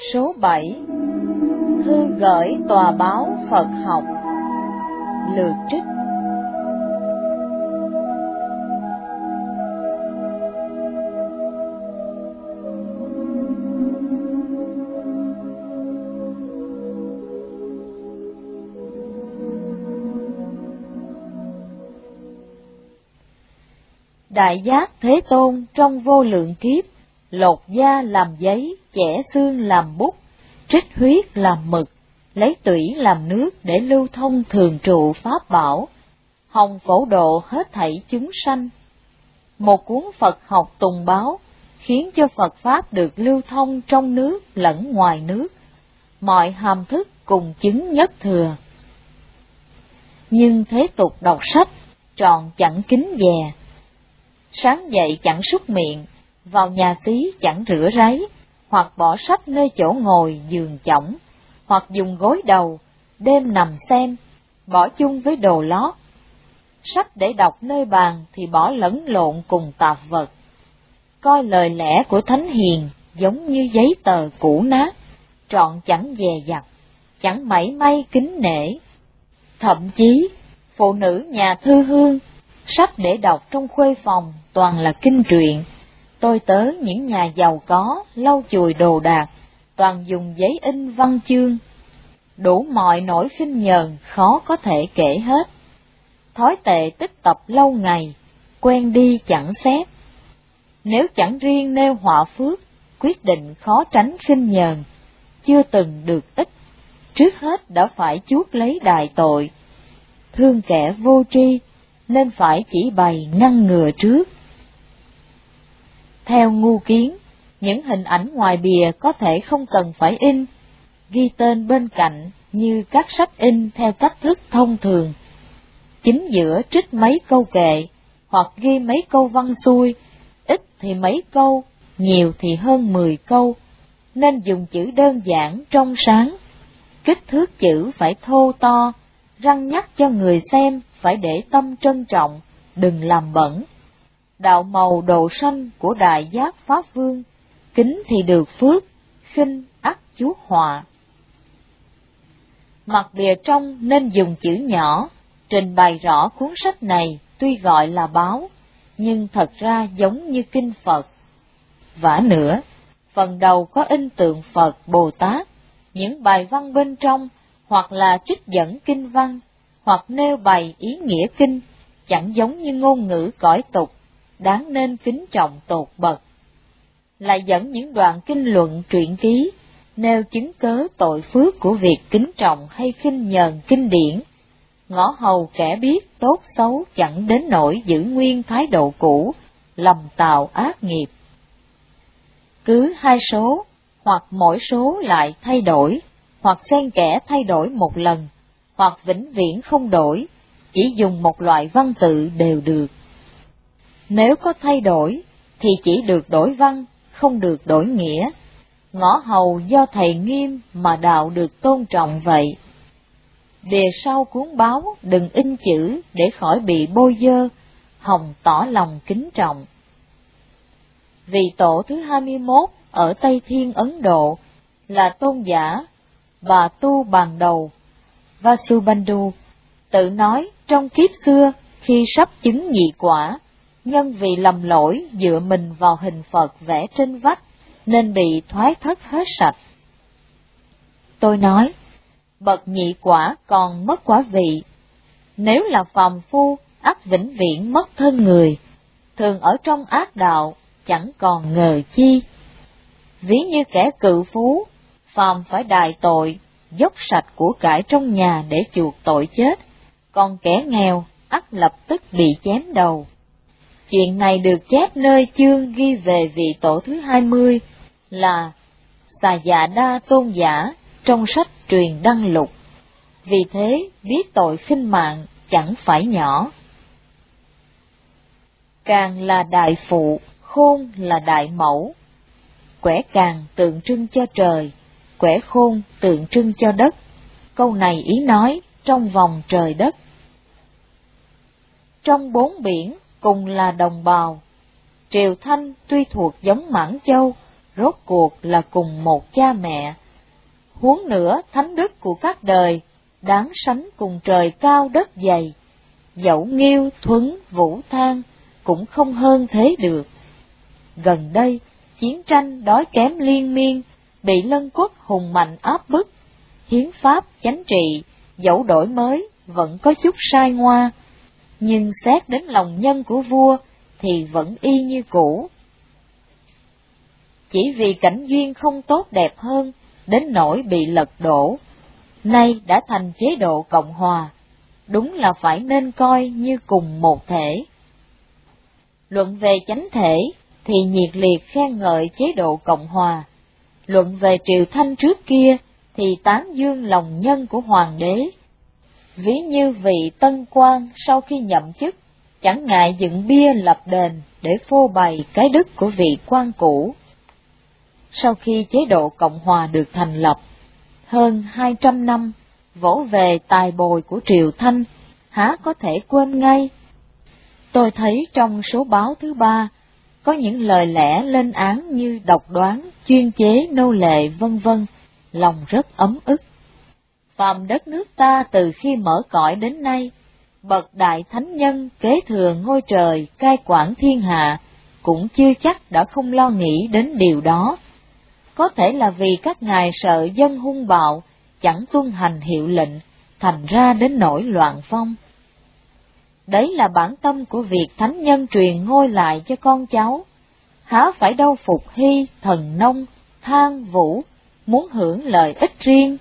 Số 7. Thư gửi tòa báo Phật học. Lược trích. Đại Giác Thế Tôn trong vô lượng kiếp, lột da làm giấy, chẻ xương làm bút, trích huyết làm mực, lấy tủy làm nước để lưu thông thường trụ pháp bảo, hồng phổ độ hết thảy chúng sanh. Một cuốn Phật học tùng báo, khiến cho Phật Pháp được lưu thông trong nước lẫn ngoài nước, mọi hàm thức cùng chứng nhất thừa. Nhưng thế tục đọc sách, tròn chẳng kính dè. Sáng dậy chẳng súc miệng, vào nhà xí chẳng rửa ráy, hoặc bỏ sách nơi chỗ ngồi giường chõng, hoặc dùng gối đầu, đêm nằm xem, bỏ chung với đồ lót. Sách để đọc nơi bàn thì bỏ lẫn lộn cùng tạp vật. Coi lời lẽ của thánh hiền giống như giấy tờ cũ nát, trọn chẳng dè dặt, chẳng mảy may kính nể. Thậm chí, phụ nữ nhà thư hương, sách để đọc trong khuê phòng toàn là kinh truyện. Tôi tớ những nhà giàu có, lau chùi đồ đạc, toàn dùng giấy in văn chương. Đủ mọi nỗi khinh nhờn khó có thể kể hết. Thói tệ tích tập lâu ngày, quen đi chẳng xét. Nếu chẳng riêng nêu họa phước, quyết định khó tránh khinh nhờn, chưa từng được ích, trước hết đã phải chuốc lấy đại tội. Thương kẻ vô tri, nên phải chỉ bày ngăn ngừa trước. Theo ngu kiến, những hình ảnh ngoài bìa có thể không cần phải in, ghi tên bên cạnh như các sách in theo cách thức thông thường. Chính giữa trích mấy câu kệ, hoặc ghi mấy câu văn xuôi, ít thì mấy câu, nhiều thì hơn 10 câu, nên dùng chữ đơn giản trong sáng. Kích thước chữ phải thô to, răn nhắc cho người xem phải để tâm trân trọng, đừng làm bẩn. Đạo màu độ sanh của Đại Giác Pháp Vương, kính thì được phước, khinh ắt chuốc họa. Mặt bìa trong nên dùng chữ nhỏ, trình bày rõ cuốn sách này tuy gọi là báo, nhưng thật ra giống như kinh Phật. Vả nữa, phần đầu có in tượng Phật Bồ Tát, những bài văn bên trong hoặc là trích dẫn kinh văn, hoặc nêu bày ý nghĩa kinh, chẳng giống như ngôn ngữ cõi tục, đáng nên kính trọng tột bậc. Lại dẫn những đoạn kinh luận truyện ký, nêu chứng cớ tội phước của việc kính trọng hay khinh nhờn kinh điển. Ngõ hầu kẻ biết tốt xấu chẳng đến nỗi giữ nguyên thái độ cũ, lầm tạo ác nghiệp. Cứ hai số, hoặc mỗi số lại thay đổi, hoặc xen kẽ thay đổi một lần, hoặc vĩnh viễn không đổi, chỉ dùng một loại văn tự đều được. Nếu có thay đổi, thì chỉ được đổi văn, không được đổi nghĩa. Ngõ hầu do thầy nghiêm mà đạo được tôn trọng vậy. Bìa sau cuốn báo đừng in chữ để khỏi bị bôi dơ, hòng tỏ lòng kính trọng. Vị tổ thứ 21 ở Tây Thiên Ấn Độ là tôn giả Bà Tu Bàn Đầu Vasubandhu, tự nói trong kiếp xưa khi sắp chứng nhị quả, nhân vì lầm lỗi dựa mình vào hình Phật vẽ trên vách nên bị thoái thất hết sạch. Tôi nói, bậc nhị quả còn mất quả vị, nếu là phàm phu ắt vĩnh viễn mất thân người, thường ở trong ác đạo chẳng còn ngờ chi. Ví như kẻ cự phú, phàm phải đài tội, dốc sạch của cải trong nhà để chuộc tội chết, còn kẻ nghèo ắt lập tức bị chém đầu. Chuyện này được chép nơi chương ghi về vị tổ thứ 20 là Xà Dạ Đa Tôn Giả trong sách Truyền Đăng Lục. Vì thế biết tội khinh mạng chẳng phải nhỏ. Càng là đại phụ, khôn là đại mẫu. Quẻ càng tượng trưng cho trời, quẻ khôn tượng trưng cho đất. Câu này ý nói trong vòng trời đất. Trong bốn biển cùng là đồng bào. Triều Thanh tuy thuộc giống Mãn Châu, rốt cuộc là cùng một cha mẹ. Huống nữa thánh đức của các đời đáng sánh cùng trời cao đất dày, dẫu Nghiêu, Thuấn, Vũ, Thang cũng không hơn thế được. Gần đây, chiến tranh đói kém liên miên, bị Lân Quốc hùng mạnh áp bức, hiến pháp chánh trị, dẫu đổi mới, vẫn có chút sai ngoa, nhưng xét đến lòng nhân của vua thì vẫn y như cũ. Chỉ vì cảnh duyên không tốt đẹp hơn, đến nỗi bị lật đổ, nay đã thành chế độ Cộng Hòa, đúng là phải nên coi như cùng một thể. Luận về chánh thể thì nhiệt liệt khen ngợi chế độ Cộng Hòa, luận về triều Thanh trước kia thì tán dương lòng nhân của hoàng đế. Ví như vị Tân Quan sau khi nhậm chức, chẳng ngại dựng bia lập đền để phô bày cái đức của vị quan cũ. Sau khi chế độ Cộng Hòa được thành lập, hơn 200 năm, vỗ về tài bồi của triều Thanh, há có thể quên ngay. Tôi thấy trong số báo thứ 3, có những lời lẽ lên án như độc đoán, chuyên chế nô lệ vân vân, lòng rất ấm ức. Phàm đất nước ta từ khi mở cõi đến nay, bậc đại thánh nhân kế thừa ngôi trời cai quản thiên hạ, cũng chưa chắc đã không lo nghĩ đến điều đó. Có thể là vì các ngài sợ dân hung bạo, chẳng tuân hành hiệu lệnh, thành ra đến nỗi loạn phong. Đấy là bản tâm của việc thánh nhân truyền ngôi lại cho con cháu, há phải đâu Phục Hy, Thần Nông, Thang, Vũ, muốn hưởng lợi ích riêng.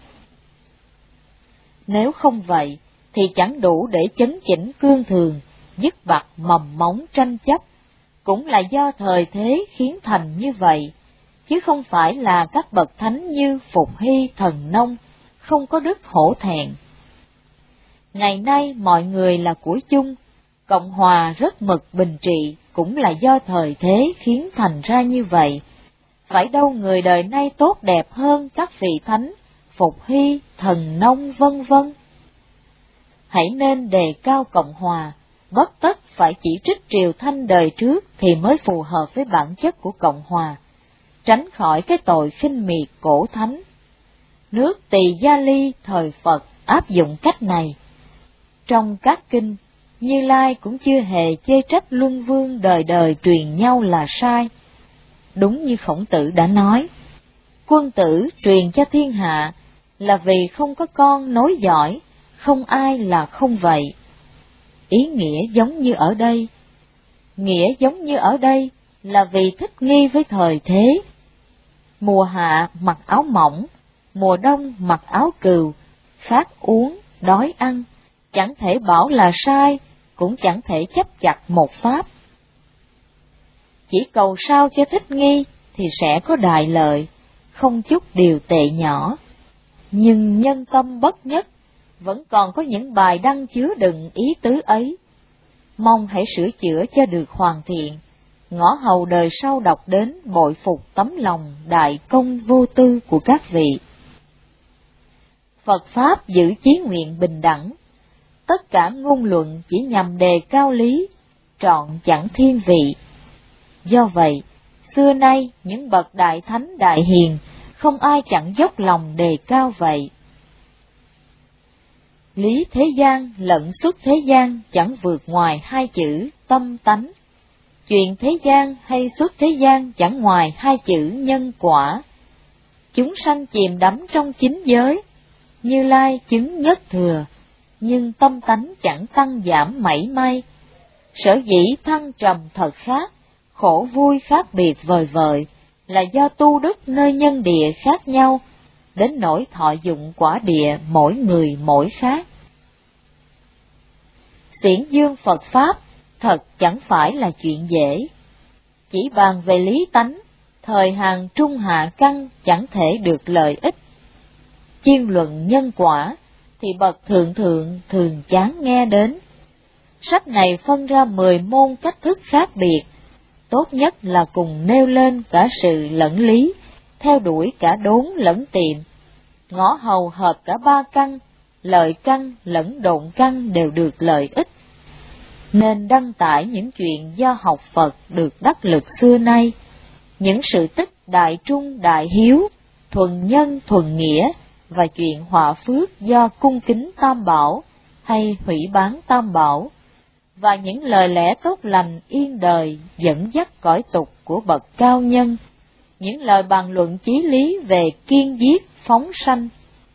Nếu không vậy, thì chẳng đủ để chấn chỉnh cương thường, dứt bặt mầm móng tranh chấp, cũng là do thời thế khiến thành như vậy, chứ không phải là các bậc thánh như Phục Hy, Thần Nông, không có đức hổ thẹn. Ngày nay mọi người là của chung, Cộng Hòa rất mực bình trị, cũng là do thời thế khiến thành ra như vậy. Phải đâu người đời nay tốt đẹp hơn các vị thánh, Phục Hy, Thần Nông vân vân. Hãy nên đề cao Cộng Hòa, bất tất phải chỉ trích triều Thanh đời trước thì mới phù hợp với bản chất của Cộng Hòa, tránh khỏi cái tội khinh miệt cổ thánh. Nước Tỳ Gia Ly thời Phật áp dụng cách này. Trong các kinh, Như Lai cũng chưa hề chê trách Luân Vương đời đời truyền nhau là sai. Đúng như Khổng Tử đã nói, quân tử truyền cho thiên hạ là vì không có con nối dõi, không ai là không vậy. Ý nghĩa giống như ở đây. Nghĩa giống như ở đây là vì thích nghi với thời thế. Mùa hạ mặc áo mỏng, mùa đông mặc áo cừu, khát uống, đói ăn, chẳng thể bảo là sai, cũng chẳng thể chấp chặt một pháp. Chỉ cầu sao cho thích nghi thì sẽ có đại lợi, không chút điều tệ nhỏ. Nhưng nhân tâm bất nhất, vẫn còn có những bài đăng chứa đựng ý tứ ấy. Mong hãy sửa chữa cho được hoàn thiện, ngõ hầu đời sau đọc đến bội phục tấm lòng đại công vô tư của các vị. Phật Pháp giữ chí nguyện bình đẳng, tất cả ngôn luận chỉ nhằm đề cao lý, trọn chẳng thiên vị. Do vậy, xưa nay những bậc đại thánh đại hiền, không ai chẳng dốc lòng đề cao vậy. Lý thế gian lẫn xuất thế gian chẳng vượt ngoài hai chữ tâm tánh. Chuyện thế gian hay xuất thế gian chẳng ngoài hai chữ nhân quả. Chúng sanh chìm đắm trong chính giới, Như Lai chứng nhất thừa, nhưng tâm tánh chẳng tăng giảm mảy may. Sở dĩ thăng trầm thật khác, khổ vui khác biệt vời vợi, là do tu đức nơi nhân địa khác nhau, đến nỗi thọ dụng quả địa mỗi người mỗi khác. Xiển dương Phật Pháp thật chẳng phải là chuyện dễ. Chỉ bàn về lý tánh, thời hàng trung hạ căn chẳng thể được lợi ích. Chuyên luận nhân quả thì bậc thượng thượng thường chán nghe đến. Sách này phân ra 10 môn cách thức khác biệt, tốt nhất là cùng nêu lên cả sự lẫn lý, theo đuổi cả đốn lẫn tiệm. Ngõ hầu hợp cả ba căn, lợi căn lẫn độn căn đều được lợi ích. Nên đăng tải những chuyện do học Phật được đắc lực xưa nay, những sự tích đại trung đại hiếu, thuần nhân thuần nghĩa và chuyện họa phước do cung kính Tam Bảo hay hủy bán Tam Bảo, và những lời lẽ tốt lành yên đời dẫn dắt cõi tục của bậc cao nhân, những lời bàn luận chí lý về kiên giết phóng sanh.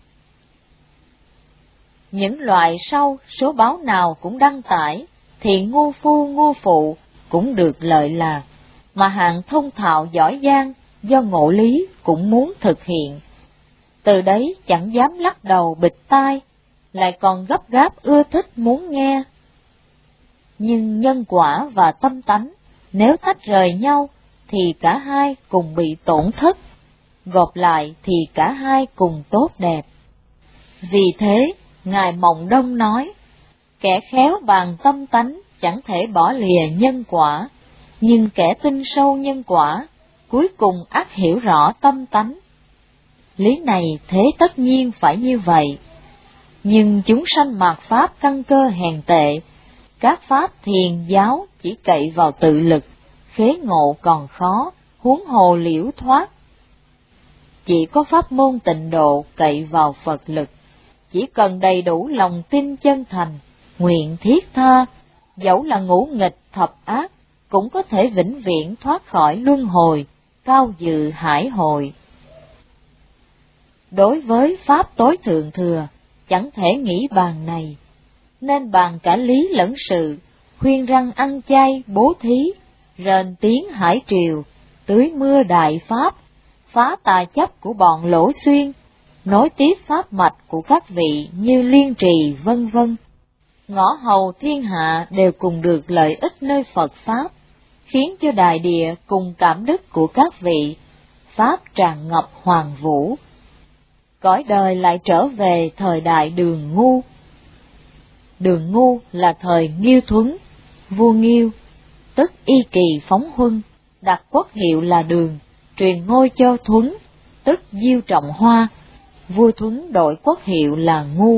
Những loại sau số báo nào cũng đăng tải, thì ngu phu ngu phụ cũng được lợi lạc, mà hạng thông thạo giỏi giang do ngộ lý cũng muốn thực hiện. Từ đấy chẳng dám lắc đầu bịt tai, lại còn gấp gáp ưa thích muốn nghe. Nhưng nhân quả và tâm tánh nếu tách rời nhau thì cả hai cùng bị tổn thất, gộp lại thì cả hai cùng tốt đẹp. Vì thế, Ngài Mộng Đông nói, kẻ khéo bàn tâm tánh chẳng thể bỏ lìa nhân quả, nhưng kẻ tin sâu nhân quả, cuối cùng ắt hiểu rõ tâm tánh. Lý này thế tất nhiên phải như vậy. Nhưng chúng sanh mạt pháp căn cơ hèn tệ, các pháp thiền giáo chỉ cậy vào tự lực, khế ngộ còn khó, huống hồ liễu thoát. Chỉ có pháp môn tịnh độ cậy vào Phật lực, chỉ cần đầy đủ lòng tin chân thành, nguyện thiết tha, dẫu là ngũ nghịch thập ác, cũng có thể vĩnh viễn thoát khỏi luân hồi, cao dự hải hội. Đối với pháp tối thượng thừa, chẳng thể nghĩ bàn này, nên bàn cả lý lẫn sự, khuyên răng ăn chay bố thí, rền tiếng hải triều, tưới mưa đại pháp, phá tà chấp của bọn lỗ xuyên, nối tiếp pháp mạch của các vị như Liên Trì vân vân. Ngõ hầu thiên hạ đều cùng được lợi ích nơi Phật Pháp, khiến cho đại địa cùng cảm đức của các vị, Pháp tràn ngập hoàng vũ. Cõi đời lại trở về thời đại Đường Ngu. Đường Ngu là thời Nghiêu Thuấn, vua Nghiêu, tức Y Kỳ Phóng Huân, đặt quốc hiệu là Đường, truyền ngôi cho Thuấn, tức Diêu Trọng Hoa, vua Thuấn đổi quốc hiệu là Ngu.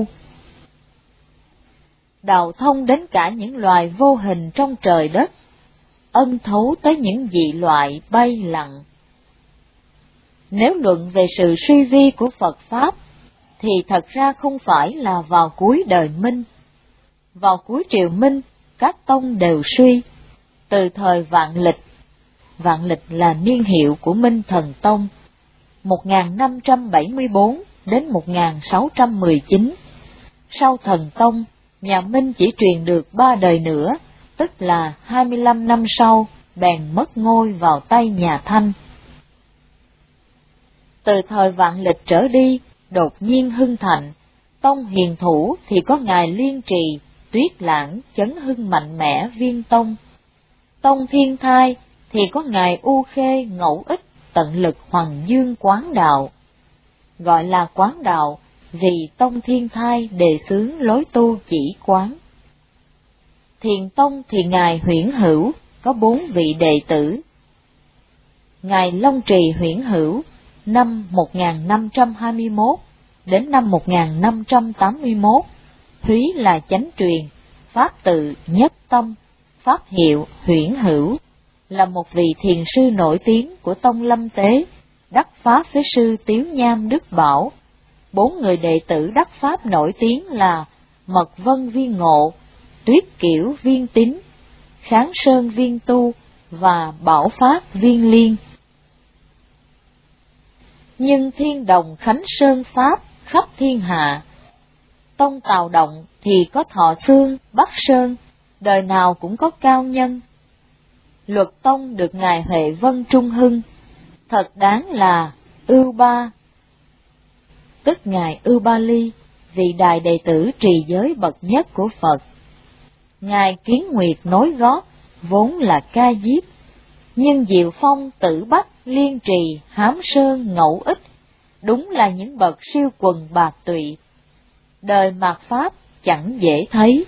Đào thông đến cả những loài vô hình trong trời đất, ân thấu tới những dị loại bay lặng. Nếu luận về sự suy vi của Phật Pháp, thì thật ra không phải là vào cuối đời Minh. Vào cuối triều Minh, các tông đều suy, từ thời Vạn Lịch là niên hiệu của Minh Thần Tông, 1574 đến 1619. Sau Thần Tông, nhà Minh chỉ truyền được 3 đời nữa, tức là 25 năm sau, bèn mất ngôi vào tay nhà Thanh. Từ thời Vạn Lịch trở đi, đột nhiên hưng thịnh, tông hiền thủ thì có ngài Liên Trì, Tuyết Lãng chấn hưng mạnh mẽ Viên Tông. Tông Thiên Thai thì có ngài U Khê Ngẫu Ích tận lực Hoàng Dương Quán Đạo. Gọi là Quán Đạo vì Tông Thiên Thai đề xướng lối tu chỉ quán. Thiền Tông thì ngài Huyễn Hữu có 4 vị đệ tử. Ngài Long Trì Huyễn Hữu năm 1521 đến năm 1581, húy là chánh truyền, pháp tự Nhất Tâm, pháp hiệu Huyễn Hữu, là một vị thiền sư nổi tiếng của Tông Lâm Tế, đắc pháp với sư Tiếu Nham Đức Bảo. 4 người đệ tử đắc pháp nổi tiếng là Mật Vân Viên Ngộ, Tuyết Kiểu Viên Tín, Kháng Sơn Viên Tu và Bảo Pháp Viên Liên. Nhưng Thiên Đồng Khánh Sơn Pháp khắp thiên hạ. Tông Tào Động thì có Thọ Xương, Bắc Sơn, đời nào cũng có cao nhân. Luật Tông được ngài Huệ Vân Trung Hưng, thật đáng là Ưu Ba, tức ngài Ưu Ba Ly, vị đại đệ tử trì giới bậc nhất của Phật. Ngài Kiến Nguyệt nối gót, vốn là ca diếp, nhưng Diệu Phong, Tử Bắc, Liên Trì, Hám Sơn, Ngẫu Ích, đúng là những bậc siêu quần bạc tụy. Đời mạt Pháp chẳng dễ thấy.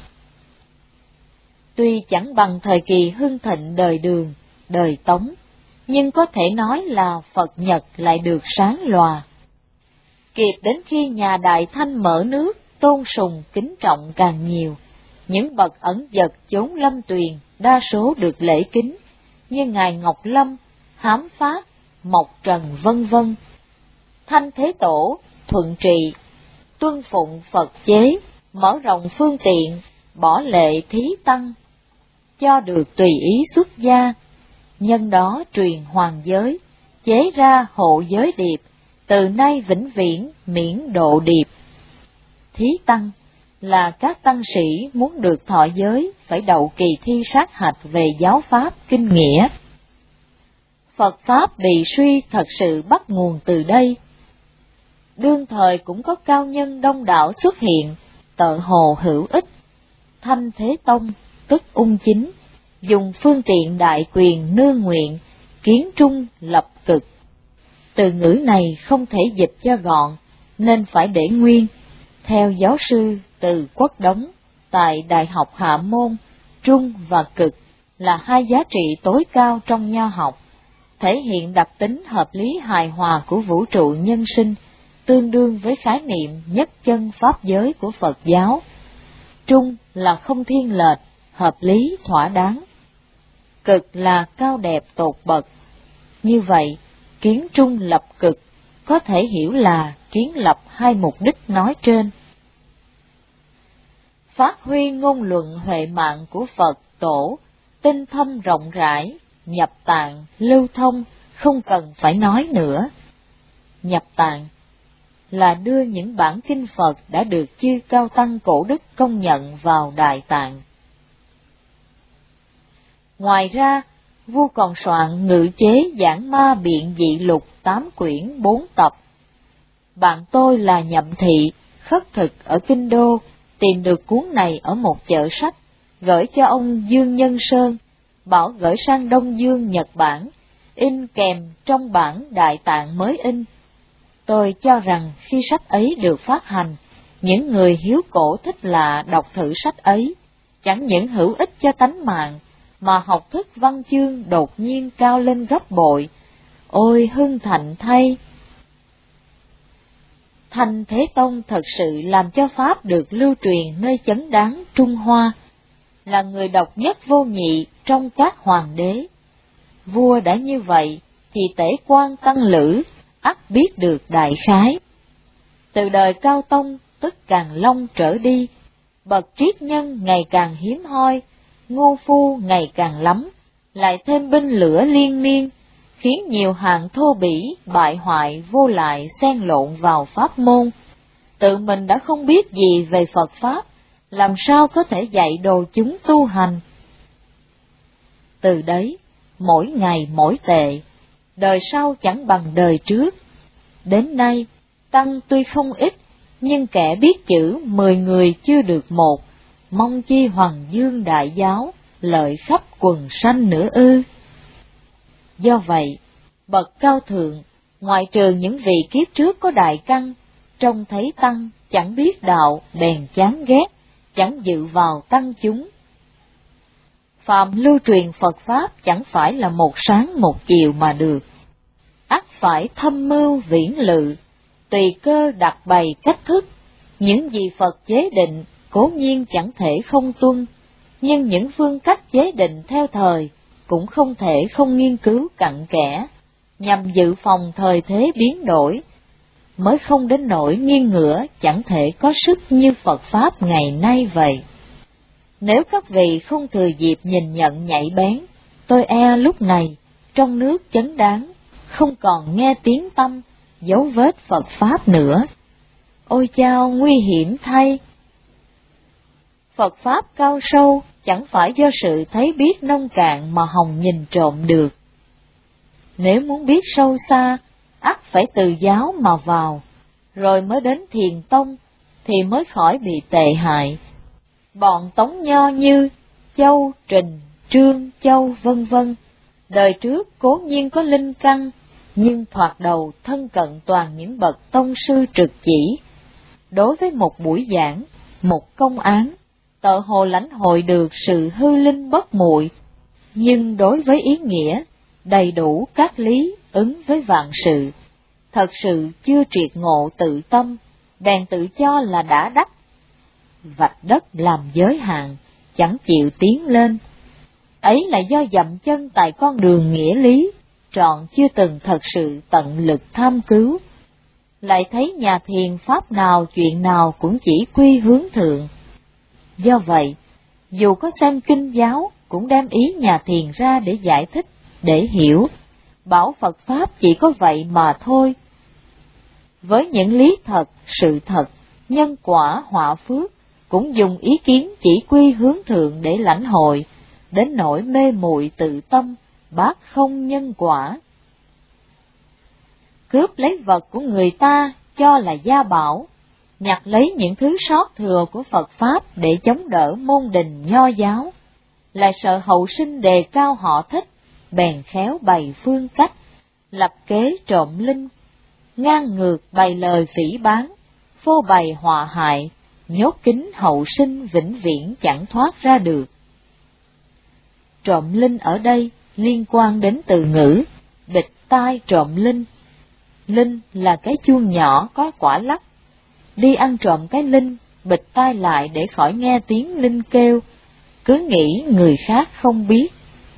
Tuy chẳng bằng thời kỳ hưng thịnh đời Đường, đời Tống, nhưng có thể nói là Phật Nhật lại được sáng lòa. Kịp đến khi nhà Đại Thanh mở nước, tôn sùng kính trọng càng nhiều, những bậc ẩn dật chốn lâm tuyền đa số được lễ kính, như ngài Ngọc Lâm, Hám Phát, Mộc Trần vân vân. Thanh Thế Tổ thuận trị, tuân phụng Phật chế, mở rộng phương tiện, bỏ lệ thí tăng, cho được tùy ý xuất gia, nhân đó truyền hoàng giới, chế ra hộ giới điệp, từ nay vĩnh viễn miễn độ điệp. Thí tăng là các tăng sĩ muốn được thọ giới phải đậu kỳ thi sát hạch về giáo pháp kinh nghĩa. Phật pháp bị suy thật sự bắt nguồn từ đây. Đương thời cũng có cao nhân đông đảo xuất hiện, tợ hồ hữu ích. Thanh Thế Tông tức Ung Chính dùng phương tiện đại quyền nương nguyện, kiến trung lập cực. Từ ngữ này không thể dịch cho gọn, nên phải để nguyên. Theo giáo sư Từ Quốc Đống, tại Đại học Hạ Môn, trung và cực là hai giá trị tối cao trong nho học, thể hiện đặc tính hợp lý hài hòa của vũ trụ nhân sinh, tương đương với khái niệm nhất chân pháp giới của Phật giáo. Trung là không thiên lệch, hợp lý thỏa đáng. Cực là cao đẹp tột bậc. Như vậy, kiến trung lập cực có thể hiểu là kiến lập hai mục đích nói trên. Phát huy ngôn luận huệ mạng của Phật Tổ, tinh thâm rộng rãi, nhập tạng, lưu thông, không cần phải nói nữa. Nhập tạng là đưa những bản kinh Phật đã được chư cao tăng cổ đức công nhận vào Đại Tạng. Ngoài ra, vua còn soạn ngự chế giảng ma biện dị lục 8 quyển 4 tập. Bạn tôi là Nhậm Thị, khất thực ở Kinh Đô, tìm được cuốn này ở một chợ sách, gửi cho ông Dương Nhân Sơn, bảo gửi sang Đông Dương Nhật Bản, in kèm trong bản Đại Tạng mới in. Tôi cho rằng khi sách ấy được phát hành, những người hiếu cổ thích lạ đọc thử sách ấy, chẳng những hữu ích cho tánh mạng, mà học thức văn chương đột nhiên cao lên gấp bội. Ôi hưng thạnh thay! Thanh Thế Tông thật sự làm cho Pháp được lưu truyền nơi chấn đáng Trung Hoa, là người độc nhất vô nhị trong các hoàng đế. Vua đã như vậy, thì Tể Quan Tăng Lữ ắt biết được đại khái. Từ đời Cao Tông tức Càn Long trở đi, bậc triết nhân ngày càng hiếm hoi, ngu phu ngày càng lắm, lại thêm binh lửa liên miên, khiến nhiều hạng thô bỉ, bại hoại vô lại xen lộn vào pháp môn. Tự mình đã không biết gì về Phật Pháp, làm sao có thể dạy đồ chúng tu hành. Từ đấy, mỗi ngày mỗi tệ, đời sau chẳng bằng đời trước. Đến nay, tăng tuy không ít, nhưng kẻ biết chữ 10 người chưa được một, mong chi Hoàng Dương Đại Giáo, lợi khắp quần sanh nữa ư. Do vậy, bậc cao thượng, ngoại trừ những vị kiếp trước có đại căn, trông thấy tăng chẳng biết đạo bèn chán ghét, chẳng dự vào tăng chúng. Phàm lưu truyền Phật Pháp chẳng phải là một sáng một chiều mà được, ắt phải thâm mưu viễn lự, tùy cơ đặt bày cách thức. Những gì Phật chế định cố nhiên chẳng thể không tuân, nhưng những phương cách chế định theo thời cũng không thể không nghiên cứu cặn kẽ, nhằm dự phòng thời thế biến đổi, mới không đến nỗi nghiêng ngửa chẳng thể có sức như Phật Pháp ngày nay vậy. Nếu các vị không thừa dịp nhìn nhận nhạy bén, tôi e lúc này, trong nước chấn đáng, không còn nghe tiếng tăm, dấu vết Phật Pháp nữa. Ôi chao nguy hiểm thay! Phật Pháp cao sâu, chẳng phải do sự thấy biết nông cạn mà hòng nhìn trộm được. Nếu muốn biết sâu xa, ắt phải từ giáo mà vào, rồi mới đến Thiền Tông, thì mới khỏi bị tệ hại. Bọn Tống Nho như Châu, Trình, Trương, Châu vân vân, đời trước cố nhiên có linh căn, nhưng thoạt đầu thân cận toàn những bậc tông sư trực chỉ. Đối với một buổi giảng, một công án, tợ hồ lãnh hội được sự hư linh bất muội, nhưng đối với ý nghĩa, đầy đủ các lý ứng với vạn sự, thật sự chưa triệt ngộ tự tâm, bèn tự cho là đã đắc. Vạch đất làm giới hạn, chẳng chịu tiến lên. Ấy là do dậm chân tại con đường nghĩa lý, trọn chưa từng thật sự tận lực tham cứu, lại thấy nhà thiền pháp nào chuyện nào cũng chỉ quy hướng thượng. Do vậy, dù có xem kinh giáo cũng đem ý nhà thiền ra để giải thích, để hiểu, bảo Phật Pháp chỉ có vậy mà thôi. Với những lý thật, sự thật, nhân quả họa phước, cũng dùng ý kiến chỉ quy hướng thượng để lãnh hội, đến nỗi mê muội tự tâm, bác không nhân quả. Cướp lấy vật của người ta cho là gia bảo, nhặt lấy những thứ sót thừa của Phật Pháp để chống đỡ môn đình nho giáo, lại sợ hậu sinh đề cao họ thích, bèn khéo bày phương cách, lập kế trộm linh, ngang ngược bày lời phỉ báng, phô bày họa hại, nhốt kín hậu sinh vĩnh viễn chẳng thoát ra được. Trộm linh ở đây liên quan đến từ ngữ bịt tai trộm linh. Linh là cái chuông nhỏ có quả lắc. Đi ăn trộm cái linh, bịt tai lại để khỏi nghe tiếng linh kêu, cứ nghĩ người khác không biết.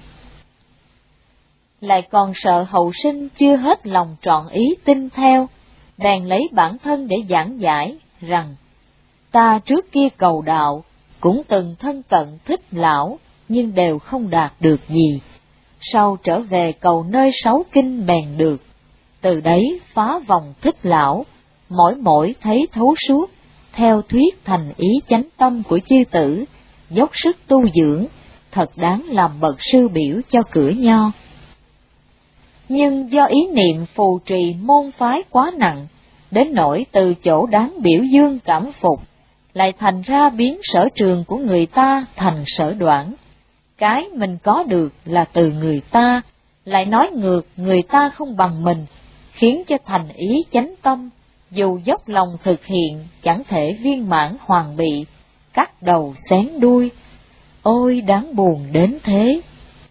Lại còn sợ hậu sinh chưa hết lòng trọn ý tin theo, bèn lấy bản thân để giảng giải rằng ta trước kia cầu đạo, cũng từng thân cận thích lão, nhưng đều không đạt được gì. Sau trở về cầu nơi 6 kinh bèn được, từ đấy phá vòng thích lão, mỗi thấy thấu suốt, theo thuyết thành ý chánh tâm của chư tử, dốc sức tu dưỡng, thật đáng làm bậc sư biểu cho cửa nho. Nhưng do ý niệm phù trì môn phái quá nặng, đến nỗi từ chỗ đáng biểu dương cảm phục, lại thành ra biến sở trường của người ta thành sở đoản. Cái mình có được là từ người ta, lại nói ngược người ta không bằng mình, khiến cho thành ý chánh tâm, dù dốc lòng thực hiện chẳng thể viên mãn hoàn bị, cắt đầu xén đuôi. Ôi đáng buồn đến thế!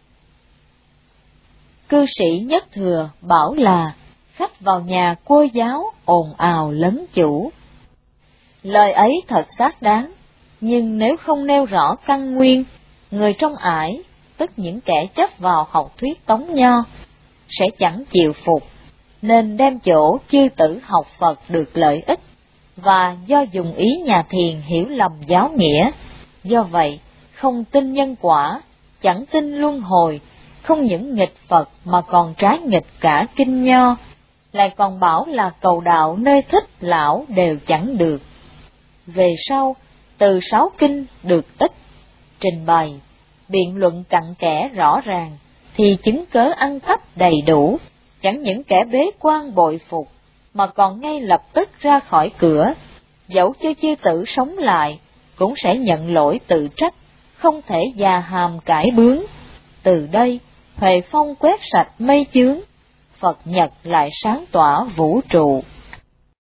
Cư sĩ Nhất Thừa bảo là khách vào nhà cô giáo ồn ào lấn chủ. Lời ấy thật xác đáng, nhưng nếu không nêu rõ căn nguyên, người trong ải, tức những kẻ chấp vào học thuyết Tống Nho, sẽ chẳng chịu phục, nên đem chỗ chư tử học Phật được lợi ích, và do dùng ý nhà thiền hiểu lầm giáo nghĩa, do vậy không tin nhân quả, chẳng tin luân hồi, không những nghịch Phật mà còn trái nghịch cả kinh Nho, lại còn bảo là cầu đạo nơi thích lão đều chẳng được. Về sau, từ 6 kinh được ít, trình bày, biện luận cặn kẽ rõ ràng, thì chứng cớ ăn cắp đầy đủ, chẳng những kẻ bế quan bội phục, mà còn ngay lập tức ra khỏi cửa, dẫu cho chư tử sống lại, cũng sẽ nhận lỗi tự trách, không thể già hàm cải bướng. Từ đây, Huệ Phong quét sạch mây chướng, Phật Nhật lại sáng tỏa vũ trụ.